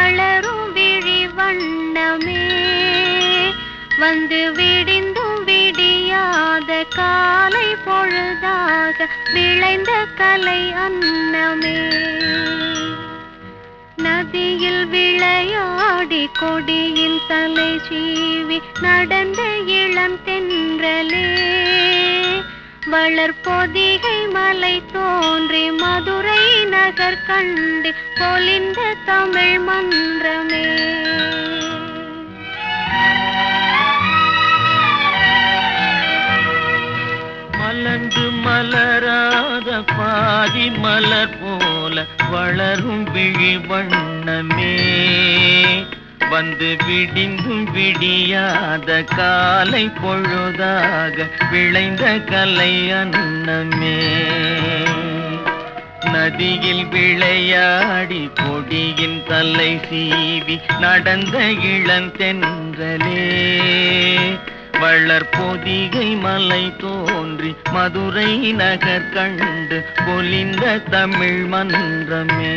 வளரும் விழி வண்ணமே வந்து விடிந்தும் விடியாத காலை பொழுதாக விளைந்த கலை அன்னமே நதியில் விளையாடி கொடியின் தலை சீவி நடந்த இளம் தென்றலே வளர்பொதிகை மலை தோன்றி மதுரை நகர் கண்டு பொலிந்த தமிழ் மன்றமே மலர்ந்து மலராத பாதி மலர் போல வளரும் விழி வண்ணமே வந்து விடிந்தும் விடியாத காலை பொழுதாக விளைந்த கலை அன்னமே நதியில் விளையாடி கொடியின் தலை சீவி நடந்த இளந்தென்றலே வளர்பொதிகை மலை தோன்றி மதுரை நகர் கண்டு பொலிந்த தமிழ் மன்றமே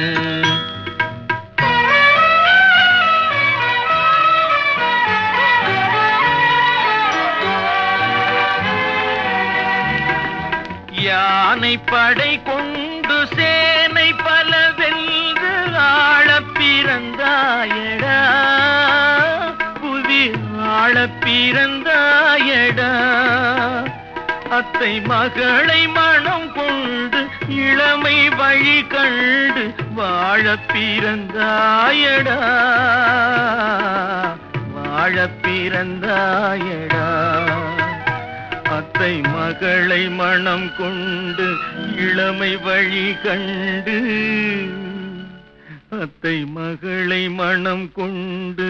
யானை படை கொண்டு சேனை பல வென்று ஆளப் பிறந்தாயடா புவி ஆளப் பிறந்தாயடா அத்தை மகளை மனம் கொண்டு இளமை வழி கண்டு வாழப் பிறந்தாயடா வாழப் பிறந்தாயடா அத்தை மகளை மனம் கொண்டு இளமை வழி கண்டு அத்தை மகளை மனம் கொண்டு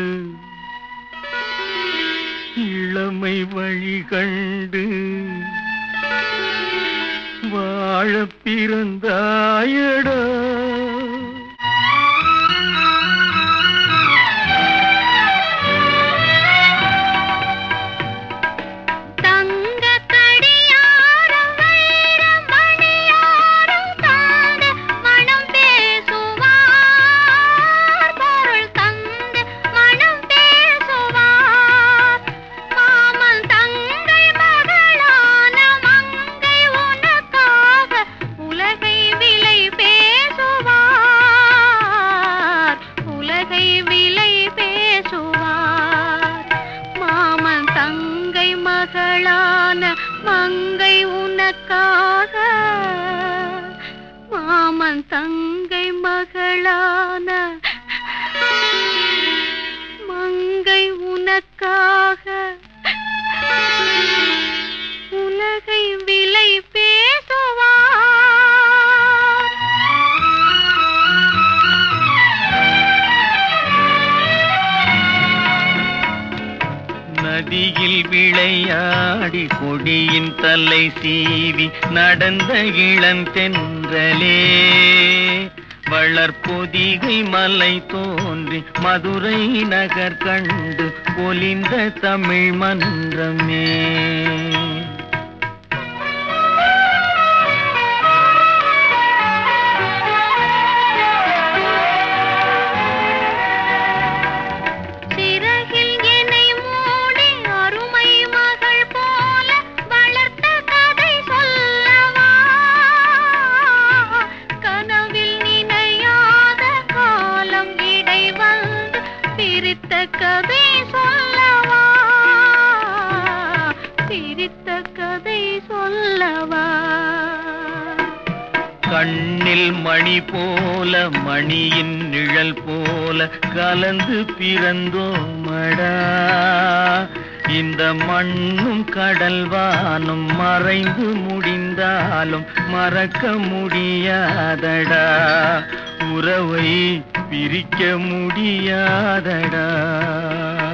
இளமை வழி கண்டு வாழப் பிறந்தாயடா மங்கை உனக்காக மாமன் தங்கை மகளான மங்கை உனக்காக உலகை விலை பேசுவார் நதியில் விளையாடி கொடியின் தலை சீவி நடந்த இளந்தென்றலே வளர்பொதிகை மலை தோன்றி மதுரை நகர் கண்டு பொலிந்த தமிழ் மன்றமே கதை சொல்லவா சிரித்த கதை சொல்லவா கண்ணில் மணி போல மணியின் நிழல் போல கலந்து பிறந்தோமடா இந்த மண்ணும் கடல்வானும் மறைந்து முடிந்தாலும் மறக்க முடியாதடா உறவை பிரிக்க முடியாதடா